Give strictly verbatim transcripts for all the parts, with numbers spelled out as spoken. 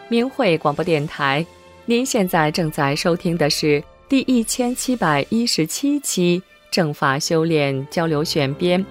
明慧广播电台。您现在正在收听的是第一千七百一十七期正法修炼交流选编。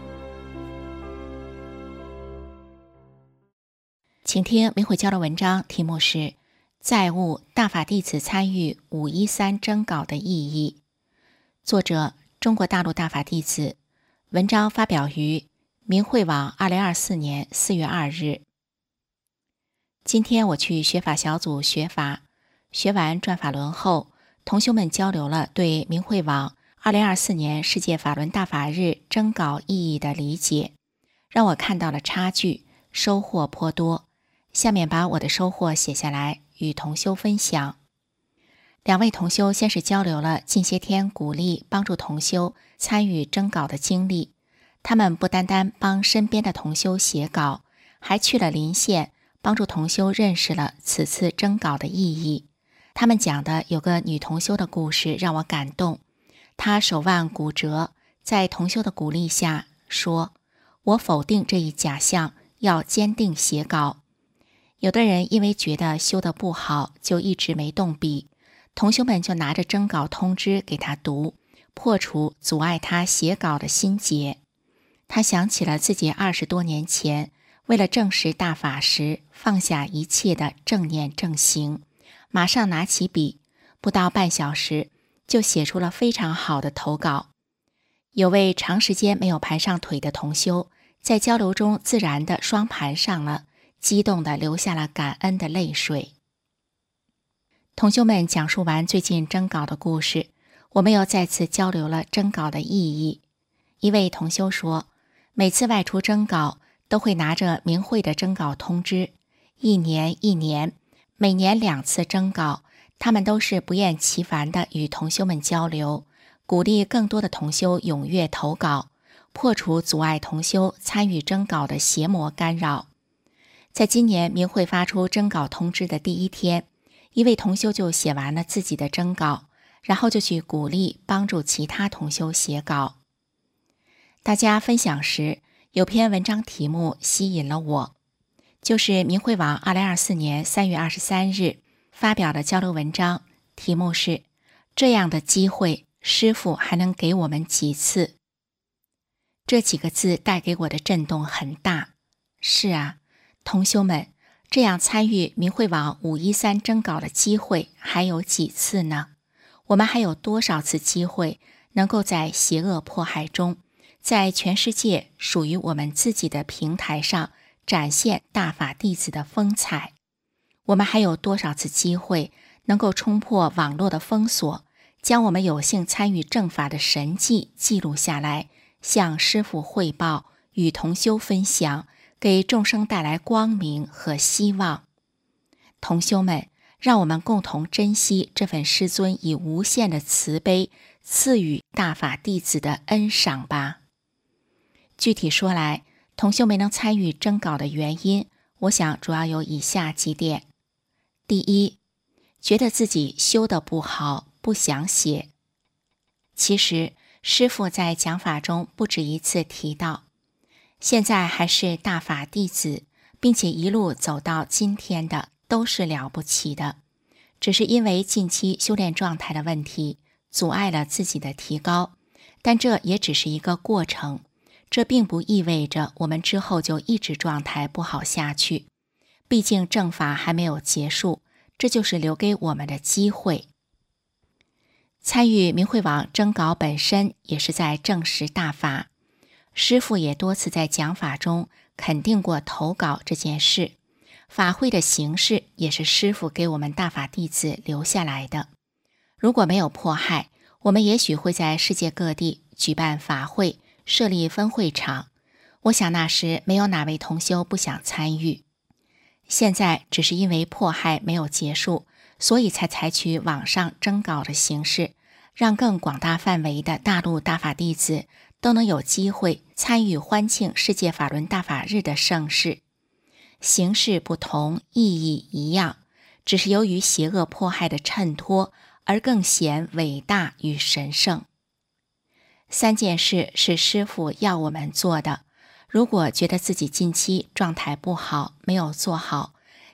请听明慧交流文章，题目是再悟大法弟子参与五一三征稿的意义。作者中国大陆大法弟子，文章发表于明慧网二零二四年四月二日。今天我去学法小组学法，学完转法轮后，同修们交流了对明慧网二零二四年世界法轮大法日征稿意义的理解，让我看到了差距，收获颇多。下面把我的收获写下来，与同修分享。两位同修先是交流了近些天鼓励帮助同修参与征稿的经历，他们不单单帮身边的同修写稿，还去了邻县帮助同修认识了此次征稿的意义。他们讲的有个女同修的故事让我感动，她手腕骨折，在同修的鼓励下说，我否定这一假象，要坚定写稿。有的人因为觉得修得不好，就一直没动笔，同修们就拿着征稿通知给他读，破除阻碍他写稿的心结。他想起了自己二十多年前为了证实大法时放下一切的正念正行，马上拿起笔，不到半小时就写出了非常好的投稿。有位长时间没有盘上腿的同修，在交流中自然地双盘上了，激动地流下了感恩的泪水。同修们讲述完最近征稿的故事，我们又再次交流了征稿的意义。一位同修说，每次外出征稿都会拿着明慧的征稿通知，一年一年，每年两次征稿，他们都是不厌其烦地与同修们交流，鼓励更多的同修踊跃投稿，破除阻碍同修参与征稿的邪魔干扰。在今年明慧发出征稿通知的第一天，一位同修就写完了自己的征稿，然后就去鼓励帮助其他同修写稿。大家分享时，有篇文章题目吸引了我，就是明慧网二零二四年三月二十三日发表的交流文章，题目是这样的机会，师父还能给我们几次？这几个字带给我的震动很大。是啊，同修们，这样参与明慧网五一三征稿的机会还有几次呢？我们还有多少次机会能够在邪恶迫害中，在全世界属于我们自己的平台上展现大法弟子的风采？我们还有多少次机会能够冲破网络的封锁，将我们有幸参与正法的神迹记录下来，向师父汇报，与同修分享，给众生带来光明和希望？同修们，让我们共同珍惜这份师尊以无限的慈悲赐予大法弟子的恩赏吧。具体说来，同修没能参与征稿的原因，我想主要有以下几点。第一，觉得自己修得不好，不想写。其实师父在讲法中不止一次提到，现在还是大法弟子，并且一路走到今天的都是了不起的，只是因为近期修炼状态的问题，阻碍了自己的提高，但这也只是一个过程，这并不意味着我们之后就一直状态不好下去，毕竟正法还没有结束，这就是留给我们的机会。参与明慧网征稿本身也是在证实大法，师父也多次在讲法中肯定过投稿这件事，法会的形式也是师父给我们大法弟子留下来的。如果没有迫害，我们也许会在世界各地举办法会，设立分会场，我想那时没有哪位同修不想参与。现在只是因为迫害没有结束，所以才采取网上征稿的形式，让更广大范围的大陆大法弟子都能有机会参与欢庆世界法轮大法日的盛事。形式不同，意义一样，只是由于邪恶迫害的衬托，而更显伟大与神圣。三件事是师父要我们做的，如果觉得自己近期状态不好，没有做好，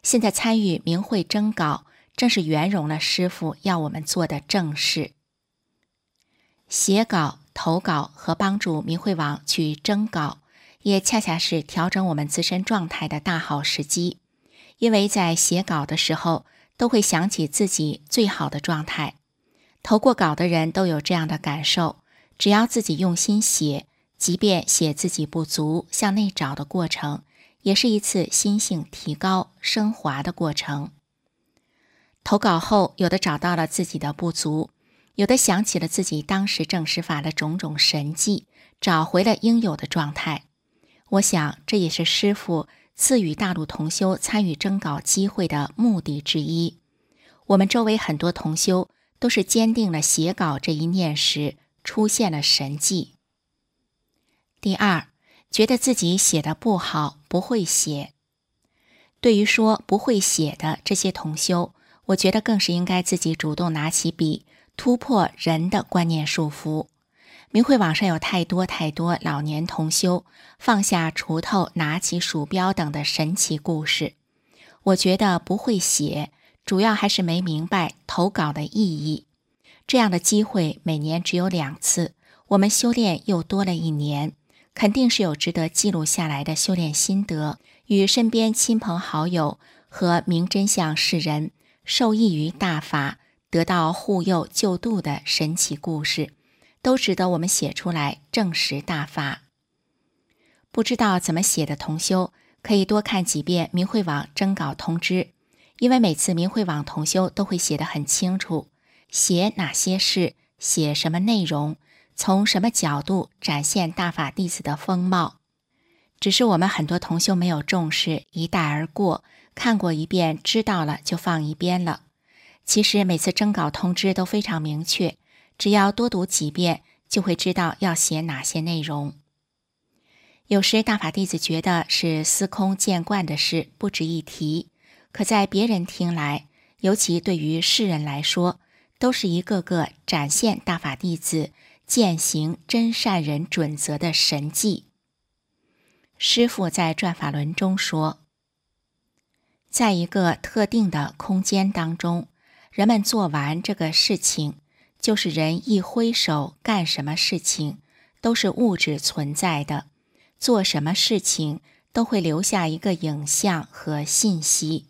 现在参与明会征稿，正是圆融了师父要我们做的正事。写稿、投稿和帮助明慧网去征稿，也恰恰是调整我们自身状态的大好时机。因为在写稿的时候，都会想起自己最好的状态。投过稿的人都有这样的感受，只要自己用心写，即便写自己不足，向内找的过程，也是一次心性提高、升华的过程。投稿后，有的找到了自己的不足，有的想起了自己当时证实法的种种神迹，找回了应有的状态。我想这也是师父赐予大陆同修参与征稿机会的目的之一。我们周围很多同修都是坚定了写稿这一念时，出现了神迹。第二，觉得自己写得不好，不会写。对于说不会写的这些同修，我觉得更是应该自己主动拿起笔，突破人的观念束缚。明慧网上有太多太多老年同修放下锄头拿起鼠标等的神奇故事。我觉得不会写，主要还是没明白投稿的意义。这样的机会每年只有两次，我们修炼又多了一年，肯定是有值得记录下来的修炼心得，与身边亲朋好友和明真相世人受益于大法，得到护佑救度的神奇故事，都值得我们写出来证实大法。不知道怎么写的同修，可以多看几遍明慧网征稿通知，因为每次明慧网同修都会写得很清楚，写哪些事，写什么内容，从什么角度展现大法弟子的风貌。只是我们很多同修没有重视，一带而过，看过一遍知道了就放一边了。其实每次征稿通知都非常明确，只要多读几遍就会知道要写哪些内容。有时大法弟子觉得是司空见惯的事，不值一提，可在别人听来，尤其对于世人来说，都是一个个展现大法弟子践行真善人准则的神迹。师父在转法轮中说，在一个特定的空间当中，人们做完这个事情，就是人一挥手干什么事情，都是物质存在的，做什么事情都会留下一个影像和信息。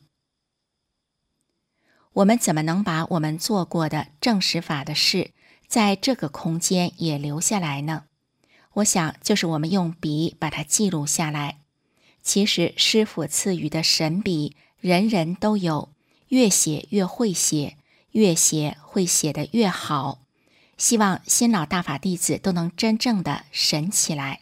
我们怎么能把我们做过的证实法的事，在这个空间也留下来呢？我想就是我们用笔把它记录下来。其实师父赐予的神笔人人都有，越写越会写，越写会写得越好。希望新老大法弟子都能真正的神起来。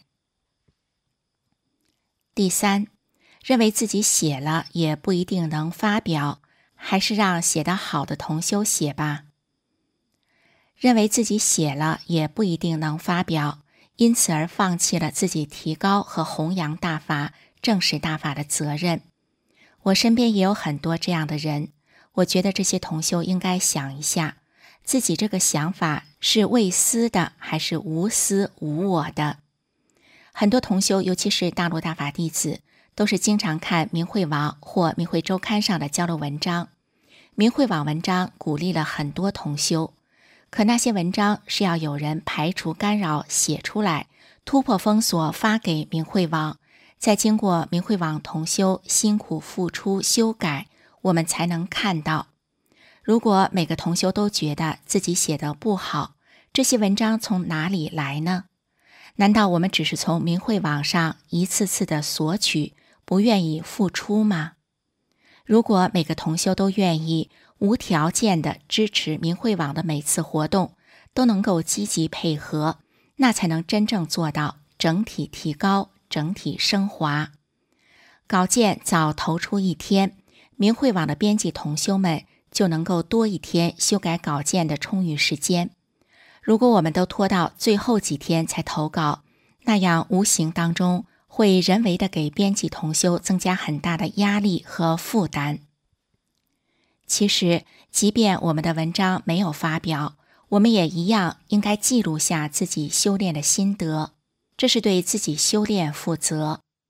第三，认为自己写了也不一定能发表，还是让写得好的同修写吧。认为自己写了也不一定能发表，因此而放弃了自己提高和弘扬大法、证实大法的责任。我身边也有很多这样的人，我觉得这些同修应该想一下，自己这个想法是为私的还是无私无我的。很多同修，尤其是大陆大法弟子，都是经常看明慧网或明慧周刊上的交流文章。明慧网文章鼓励了很多同修，可那些文章是要有人排除干扰写出来，突破封锁发给明慧网，再经过明慧网同修辛苦付出修改，我们才能看到。如果每个同修都觉得自己写得不好，这些文章从哪里来呢？难道我们只是从明慧网上一次次的索取，不愿意付出吗？如果每个同修都愿意无条件的支持明慧网的每次活动，都能够积极配合，那才能真正做到整体提高、整体升华。稿件早投出一天，明慧网的编辑同修们就能够多一天修改稿件的充裕时间。如果我们都拖到最后几天才投稿，那样无形当中会人为的给编辑同修增加很大的压力和负担。其实，即便我们的文章没有发表，我们也一样应该记录下自己修炼的心得，这是对自己修炼负责。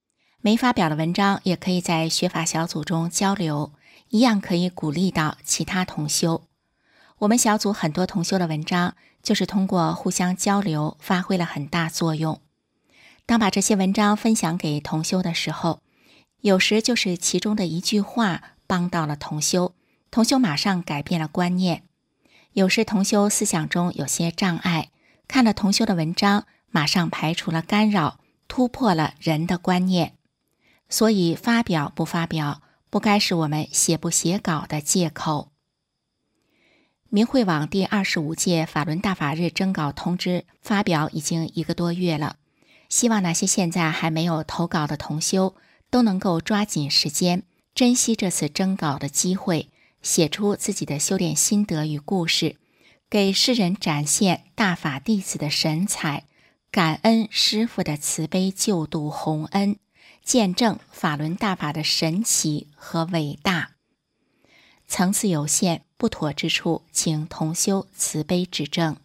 没发表的文章也可以在学法小组中交流，一样可以鼓励到其他同修。我们小组很多同修的文章就是通过互相交流发挥了很大作用。当把这些文章分享给同修的时候，有时就是其中的一句话帮到了同修，同修马上改变了观念。有时同修思想中有些障碍，看了同修的文章，马上排除了干扰，突破了人的观念。所以发表不发表，不该是我们写不写稿的借口。明慧网第二十五届法轮大法日征稿通知发表已经一个多月了，希望那些现在还没有投稿的同修都能够抓紧时间，珍惜这次征稿的机会，写出自己的修炼心得与故事，给世人展现大法弟子的神采，感恩师父的慈悲救度洪恩，见证法轮大法的神奇和伟大。层次有限，不妥之处，请同修慈悲指正。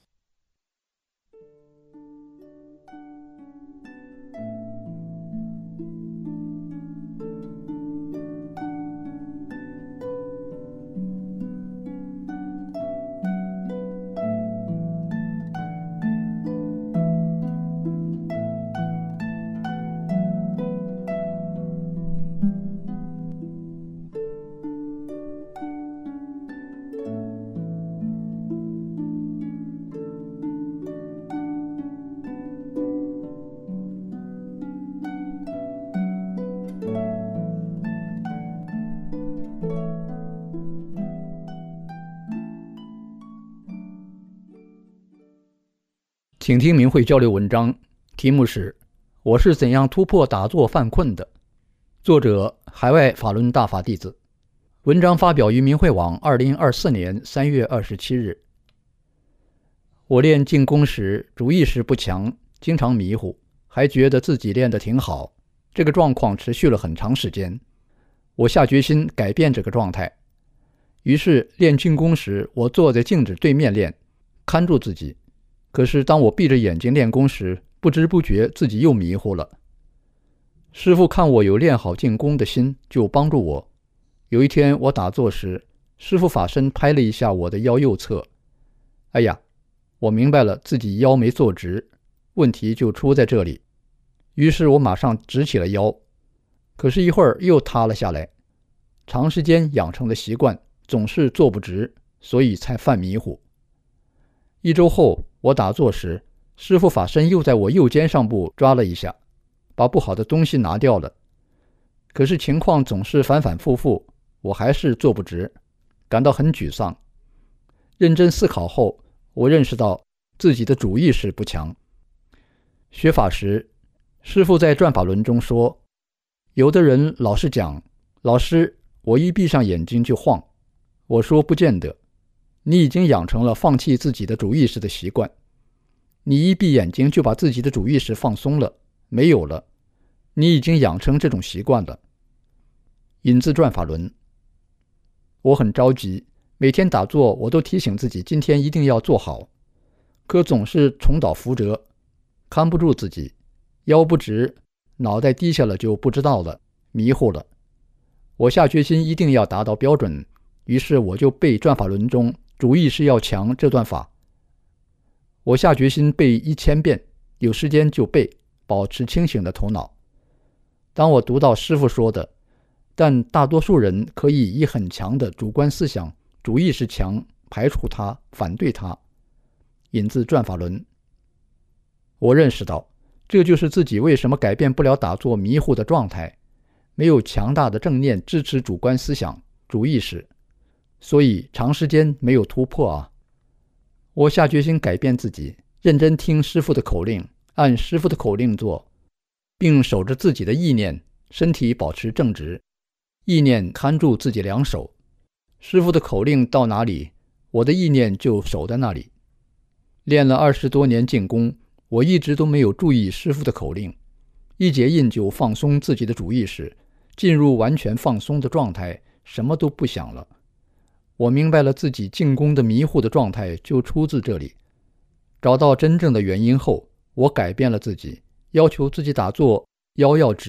请听明慧交流文章，题目是我是怎样突破打坐犯困的，作者海外法轮大法弟子。文章发表于明慧网二零二四年三月二十七日。我练静功时主意识不强，经常迷糊，还觉得自己练得挺好，这个状况持续了很长时间。我下决心改变这个状态，于是练静功时我坐在镜子对面练，看住自己。可是当我闭着眼睛练功时，不知不觉自己又迷糊了。师父看我有练好静功的心，就帮助我。有一天我打坐时，师父法身拍了一下我的腰右侧。哎呀，我明白了自己腰没坐直，问题就出在这里。于是我马上直起了腰，可是一会儿又塌了下来。长时间养成的习惯，总是坐不直，所以才犯迷糊。一周后，我打坐时，师父法身又在我右肩上部抓了一下，把不好的东西拿掉了。可是情况总是反反复复，我还是坐不直，感到很沮丧。认真思考后，我认识到自己的主意识不强。学法时，师父在转法轮中说，有的人老是讲，老师，我一闭上眼睛就晃。我说不见得，你已经养成了放弃自己的主意识的习惯。你一闭眼睛就把自己的主意识放松了，没有了，你已经养成这种习惯了。引自转法轮。我很着急，每天打坐我都提醒自己今天一定要做好，可总是重蹈覆辙，看不住自己，腰不直，脑袋低下了就不知道了，迷糊了。我下决心一定要达到标准，于是我就背转法轮中主意识要强这段法。我下决心背一千遍，有时间就背，保持清醒的头脑。当我读到师父说的，但大多数人可以以很强的主观思想，主意识强，排除它，反对它。引自转法轮。我认识到，这就是自己为什么改变不了打坐迷糊的状态，没有强大的正念支持主观思想、主意识，所以长时间没有突破啊。我下决心改变自己，认真听师父的口令，按师父的口令做，并守着自己的意念，身体保持正直，意念看住自己两手。师父的口令到哪里，我的意念就守在那里。练了二十多年静功，我一直都没有注意师父的口令，一结印就放松自己的主意识，进入完全放松的状态，什么都不想了。我明白了自己静功的迷糊的状态就出自这里。找到真正的原因后，我改变了自己，要求自己打坐腰要直，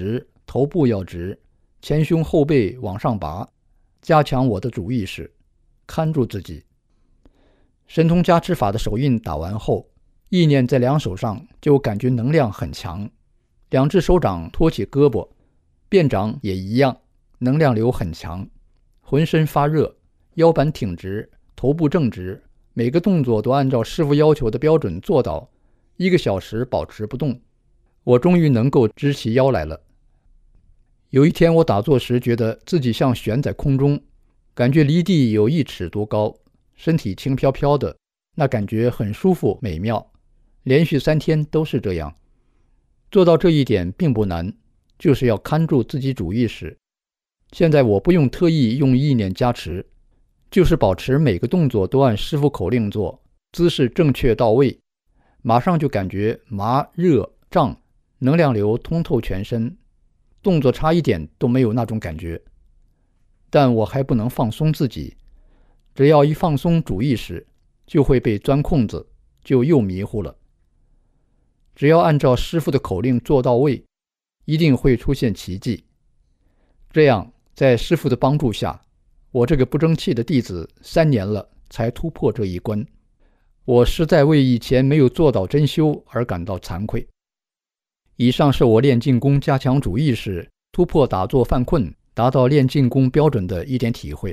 头部要直，前胸后背往上拔，加强我的主意识，看住自己。神通加持法的手印打完后，意念在两手上就感觉能量很强，两只手掌托起胳膊，变掌也一样，能量流很强，浑身发热，腰板挺直，头部正直，每个动作都按照师父要求的标准做到，一个小时保持不动。我终于能够直起腰来了。有一天我打坐时觉得自己像悬在空中，感觉离地有一尺多高，身体轻飘飘的，那感觉很舒服美妙。连续三天都是这样。做到这一点并不难，就是要看住自己主意识。现在我不用特意用意念加持，就是保持每个动作都按师父口令做，姿势正确到位，马上就感觉麻热胀，能量流通透全身，动作差一点都没有那种感觉。但我还不能放松自己，只要一放松主意识，就会被钻空子，就又迷糊了。只要按照师父的口令做到位，一定会出现奇迹。这样，在师父的帮助下，我这个不争气的弟子三年了才突破这一关。我实在为以前没有做到真修而感到惭愧。以上是我练静功加强主意识，突破打坐犯困，达到练静功标准的一点体会。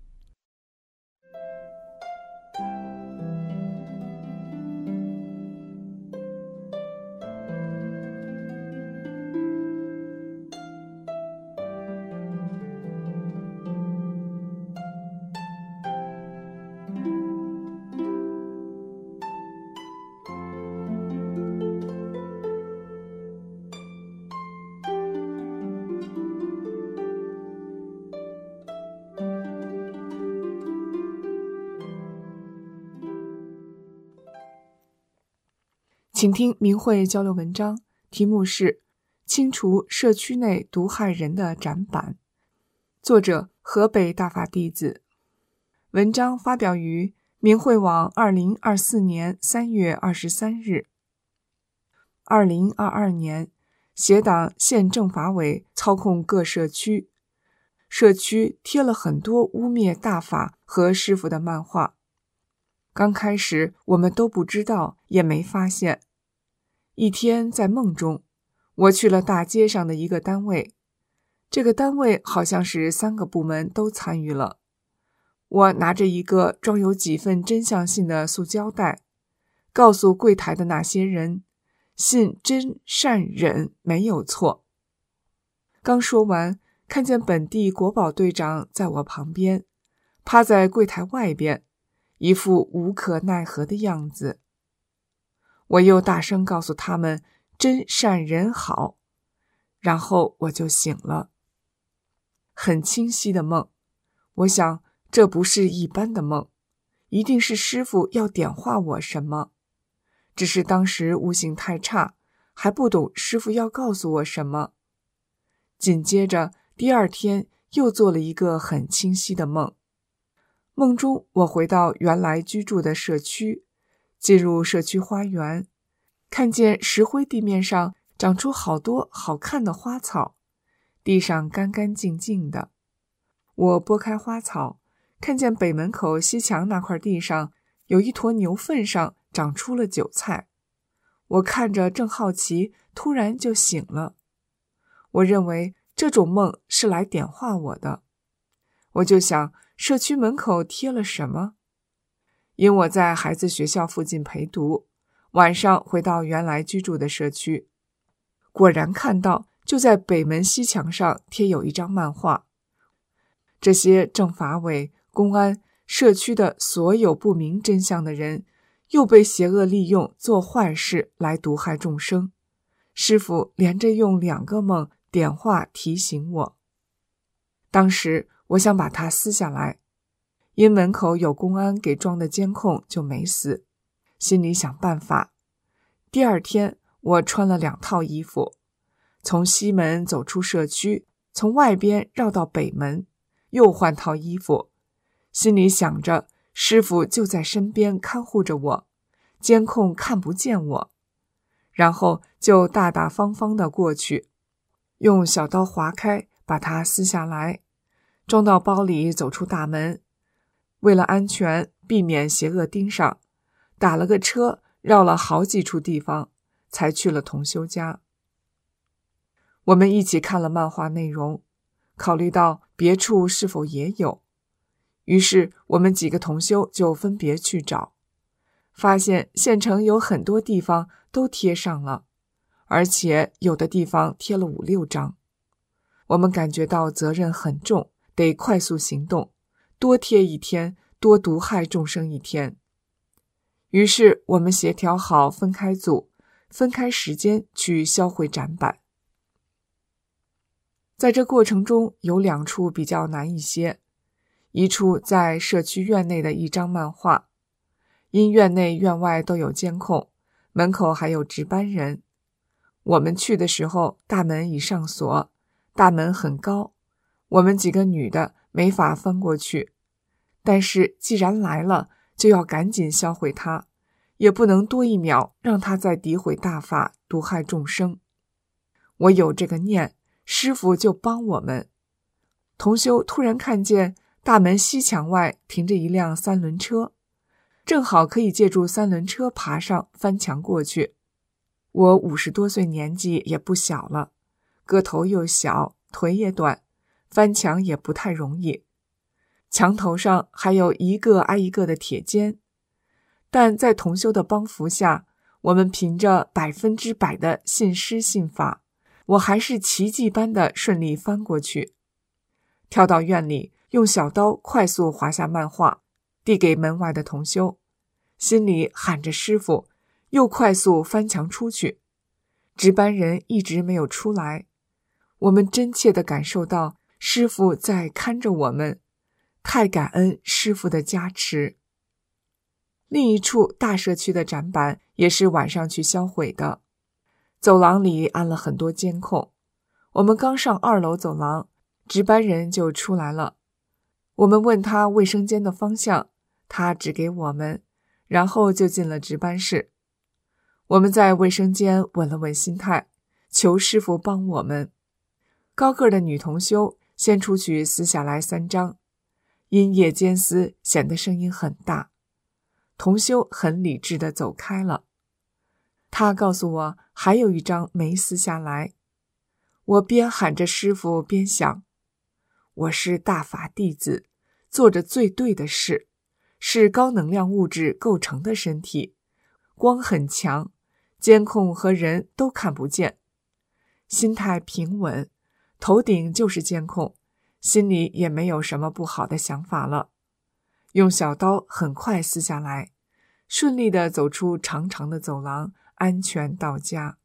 请听明慧交流文章，题目是清除社区内毒害人的展板，作者河北大法弟子。文章发表于明慧网二零二四年三月二十三日。二零二二年，协党县政法委操控各社区，社区贴了很多污蔑大法和师父的漫画。刚开始我们都不知道，也没发现。一天在梦中，我去了大街上的一个单位，这个单位好像是三个部门都参与了。我拿着一个装有几份真相信的塑胶袋，告诉柜台的那些人，信真善忍没有错。刚说完，看见本地国保队长在我旁边，趴在柜台外边，一副无可奈何的样子。我又大声告诉他们真善人好，然后我就醒了。很清晰的梦，我想这不是一般的梦，一定是师父要点化我什么，只是当时悟性太差，还不懂师父要告诉我什么。紧接着第二天又做了一个很清晰的梦，梦中我回到原来居住的社区，进入社区花园，看见石灰地面上长出好多好看的花草，地上干干净净的。我拨开花草，看见北门口西墙那块地上有一坨牛粪上长出了韭菜。我看着正好奇，突然就醒了。我认为这种梦是来点化我的，我就想社区门口贴了什么。因我在孩子学校附近陪读，晚上回到原来居住的社区，果然看到就在北门西墙上贴有一张漫画。这些政法委、公安、社区的所有不明真相的人，又被邪恶利用做坏事来毒害众生。师父连着用两个梦点化提醒我。当时我想把它撕下来，因门口有公安给装的监控就没撕，心里想办法。第二天我穿了两套衣服，从西门走出社区，从外边绕到北门，又换套衣服，心里想着师父就在身边看护着我，监控看不见我，然后就大大方方地过去。 用小刀划开，把它撕下来，装到包里，走出大门。为了安全，避免邪恶盯上，打了个车，绕了好几处地方，才去了同修家。我们一起看了漫画内容，考虑到别处是否也有，于是我们几个同修就分别去找，发现县城有很多地方都贴上了，而且有的地方贴了五六张。我们感觉到责任很重，得快速行动，多贴一天，多毒害众生一天。于是我们协调好分开组，分开时间去销毁展板。在这过程中有两处比较难一些，一处在社区院内的一张漫画，因院内院外都有监控，门口还有值班人。我们去的时候大门已上锁，大门很高，我们几个女的没法翻过去，但是既然来了，就要赶紧销毁它，也不能多一秒让它再诋毁大法，毒害众生。我有这个念，师父就帮我们。同修突然看见大门西墙外停着一辆三轮车，正好可以借助三轮车爬上翻墙过去。我五十多岁年纪也不小了，个头又小，腿也短，翻墙也不太容易。墙头上还有一个挨一个的铁尖，但在同修的帮扶下，我们凭着百分之百的信师信法，我还是奇迹般的顺利翻过去。跳到院里，用小刀快速划下漫画，递给门外的同修，心里喊着师父，又快速翻墙出去。值班人一直没有出来，我们真切地感受到师父在看着我们，太感恩师父的加持。另一处大社区的展板也是晚上去销毁的，走廊里安了很多监控。我们刚上二楼走廊，值班人就出来了。我们问他卫生间的方向，他指给我们，然后就进了值班室。我们在卫生间稳了稳心态，求师父帮我们。高个的女同修先出去撕下来三张，因夜间撕显得声音很大，同修很理智地走开了。他告诉我还有一张没撕下来。我边喊着师父边想，我是大法弟子，做着最对的事，是高能量物质构成的身体，光很强，监控和人都看不见。心态平稳，头顶就是监控，心里也没有什么不好的想法了。用小刀很快撕下来，顺利地走出长长的走廊，安全到家。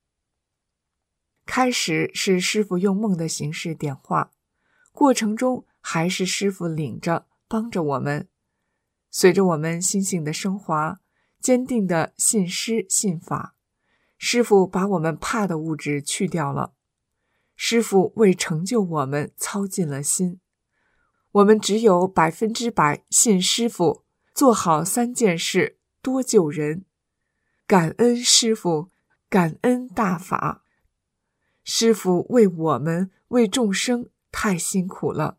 开始是师父用梦的形式点化，过程中还是师父领着帮着我们。随着我们心性的升华，坚定的信师信法，师父把我们怕的物质去掉了。师父为成就我们操尽了心，我们只有百分之百信师父，做好三件事，多救人。感恩师父，感恩大法。师父为我们，为众生太辛苦了。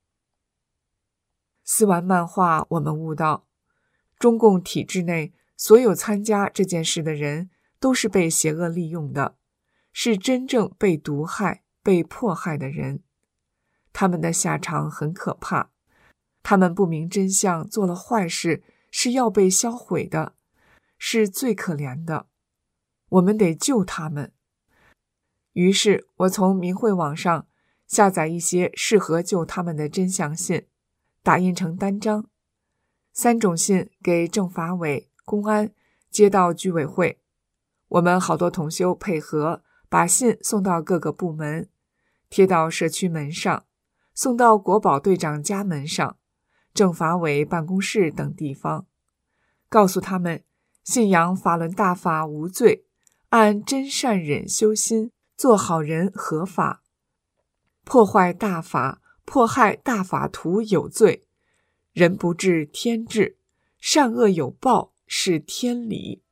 撕完漫画，我们悟到，中共体制内所有参加这件事的人都是被邪恶利用的，是真正被毒害、被迫害的人。他们的下场很可怕，他们不明真相，做了坏事，是要被销毁的，是最可怜的。我们得救他们。于是我从明慧网上下载一些适合救他们的真相信，打印成单张，三种信给政法委、公安、街道居委会。我们好多同修配合，把信送到各个部门，贴到社区门上，送到国保队长家门上，政法委办公室等地方，告诉他们信仰法轮大法无罪，按真善忍修心，做好人合法，破坏大法，迫害大法徒有罪，人不治天治，善恶有报是天理。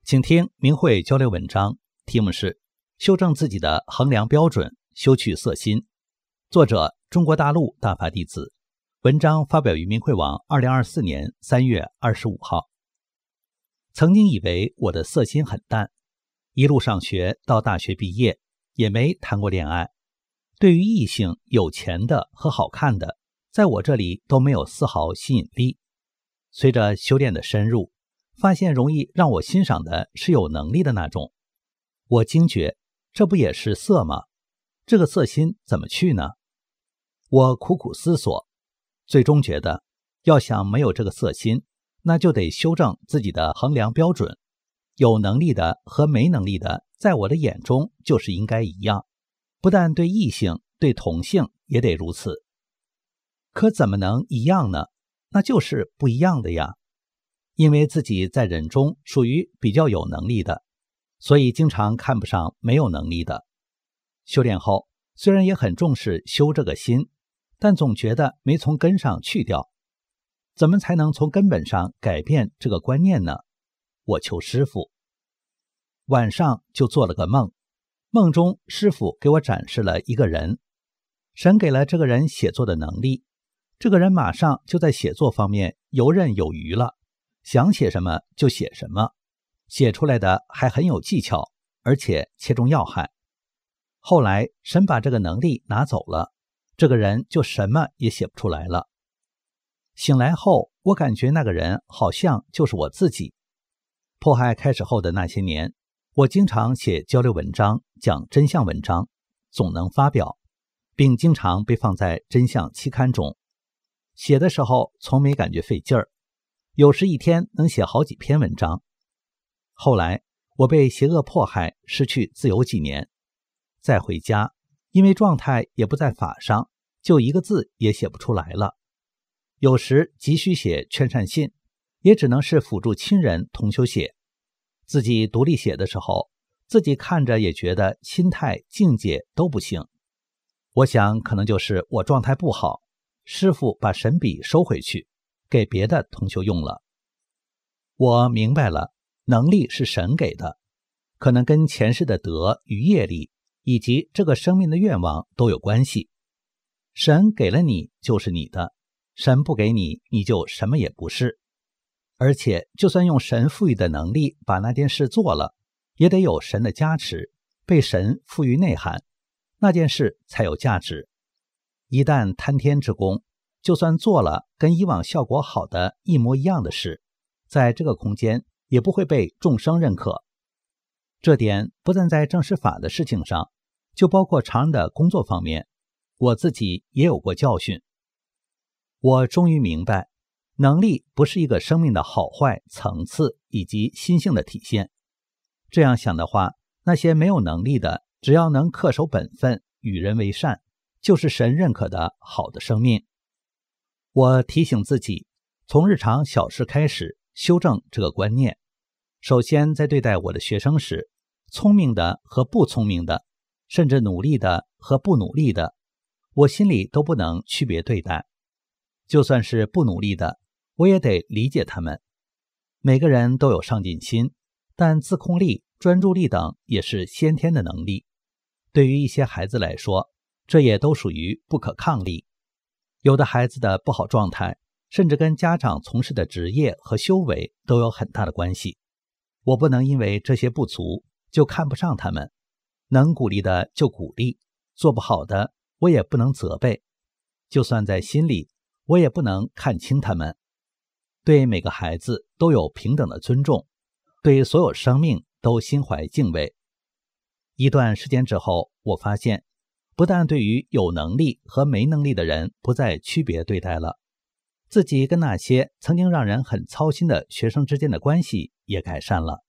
请听明慧交流文章，题目是修正自己的衡量标准，修去色心。作者中国大陆大法弟子，文章发表于明慧网二零二四年三月二十五号。曾经以为我的色心很淡，一路上学到大学毕业也没谈过恋爱，对于异性有钱的和好看的，在我这里都没有丝毫吸引力。随着修炼的深入，发现容易让我欣赏的是有能力的那种。我惊觉，这不也是色吗？这个色心怎么去呢？我苦苦思索，最终觉得，要想没有这个色心，那就得修正自己的衡量标准。有能力的和没能力的，在我的眼中就是应该一样，不但对异性，对同性也得如此。可怎么能一样呢？那就是不一样的呀。因为自己在人中属于比较有能力的，所以经常看不上没有能力的。修炼后，虽然也很重视修这个心，但总觉得没从根上去掉。怎么才能从根本上改变这个观念呢？我求师父。晚上就做了个梦，梦中师父给我展示了一个人，神给了这个人写作的能力，这个人马上就在写作方面游刃有余了。想写什么就写什么，写出来的还很有技巧，而且切中要害。后来神把这个能力拿走了，这个人就什么也写不出来了。醒来后，我感觉那个人好像就是我自己。迫害开始后的那些年，我经常写交流文章，讲真相文章，总能发表，并经常被放在真相期刊中。写的时候从没感觉费劲儿，有时一天能写好几篇文章。后来我被邪恶迫害，失去自由几年，再回家，因为状态也不在法上，就一个字也写不出来了。有时急需写劝善信，也只能是辅助亲人同修写。自己独立写的时候，自己看着也觉得心态境界都不行。我想可能就是我状态不好，师父把神笔收回去，给别的同修用了。我明白了，能力是神给的，可能跟前世的德与业力，以及这个生命的愿望都有关系。神给了你就是你的，神不给你，你就什么也不是。而且就算用神赋予的能力把那件事做了，也得有神的加持，被神赋予内涵，那件事才有价值。一旦贪天之功，就算做了跟以往效果好的一模一样的事，在这个空间也不会被众生认可。这点不但在正式法的事情上，就包括常人的工作方面，我自己也有过教训。我终于明白，能力不是一个生命的好坏层次以及心性的体现。这样想的话，那些没有能力的，只要能恪守本分，与人为善，就是神认可的好的生命。我提醒自己，从日常小事开始修正这个观念。首先在对待我的学生时，聪明的和不聪明的，甚至努力的和不努力的，我心里都不能区别对待。就算是不努力的，我也得理解他们。每个人都有上进心，但自控力、专注力等也是先天的能力。对于一些孩子来说，这也都属于不可抗力。有的孩子的不好状态，甚至跟家长从事的职业和修为都有很大的关系。我不能因为这些不足就看不上他们，能鼓励的就鼓励，做不好的我也不能责备。就算在心里，我也不能看轻他们。对每个孩子都有平等的尊重，对所有生命都心怀敬畏。一段时间之后，我发现不但对于有能力和没能力的人不再区别对待了，自己跟那些曾经让人很操心的学生之间的关系也改善了。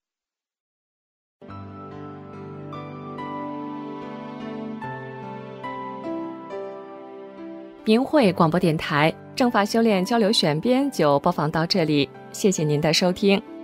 明慧广播电台正法修炼交流选编就播放到这里，谢谢您的收听。